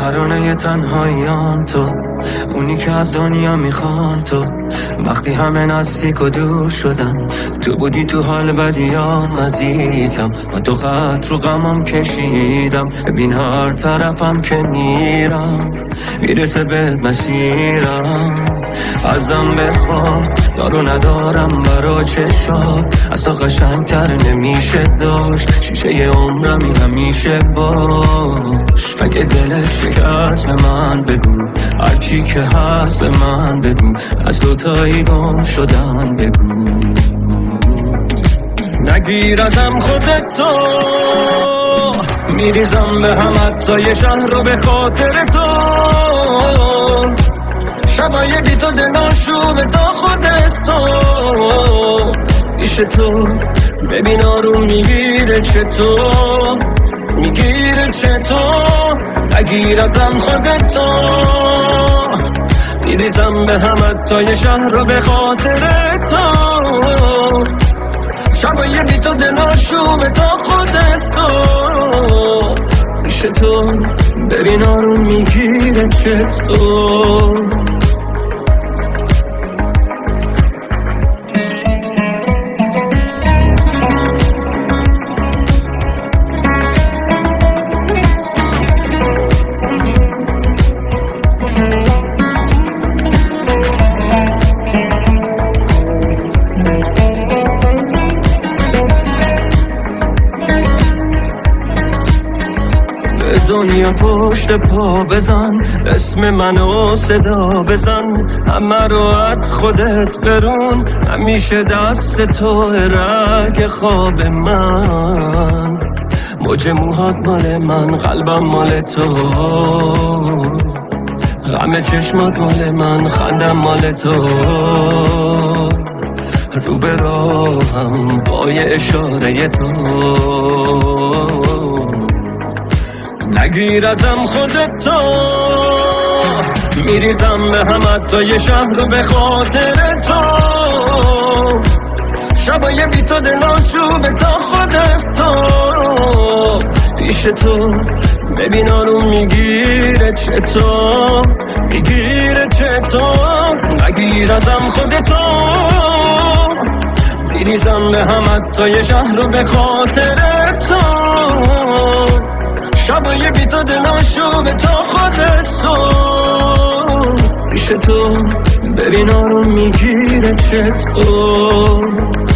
ترانه تنهاییان تو، اونی که از دنیا میخوان تو. وقتی همه نزدیک و دور شدن، تو بودی تو حال بدیام عزیزم. و تو خط رو غمم کشیدم، ببین هر طرفم که میرم میرسه به مسیرم. ازم بخواه دارو ندارم برا چشات، از تو قشنگتر نمیشه داشت. شیشه عمرمی همیشه باش. اگه دلت شکست به من بگو، هرچی که هست به من بگو. از دوتایی گم شدن بگو. نگیر ازم خودتو، میریزم به هم حتی یه شهر رو به خاطر تو. شبای بی تو دلاشوبه تا خود صبح. پیش تو ببین آروم میگیره چطور، میگیره چطور. نگیر ازم خودتو، میریزم به هم حتی یه شهر رو به خاطر تو. شبای بی تو دلاشوبه تا خود صبح. پیش تو ببین آروم میگیره چطور. دنیا پشت پا بزن، اسم منو صدا بزن. همه رو از خودت برون، همیشه دست تو رگ خواب من. موج موهات مال من، قلبم مال تو. غم چشمات مال من، خندم مال تو. رو به راهم با یه اشاره تو. نگیر ازم خودتو، میریزم به هم حتی یه شهر رو به خاطر تو. شبای بی تو دلاشوبه تا خود صبح. پیش تو ببین آروم میگیره چطور، میگیره چطور. نگیر ازم خودتو، میریزم به هم حتی یه شهر رو به خاطر تو. شبای بی تو دلاشوبه تا خود صبح. پیش تو ببین آروم میگیره چطور.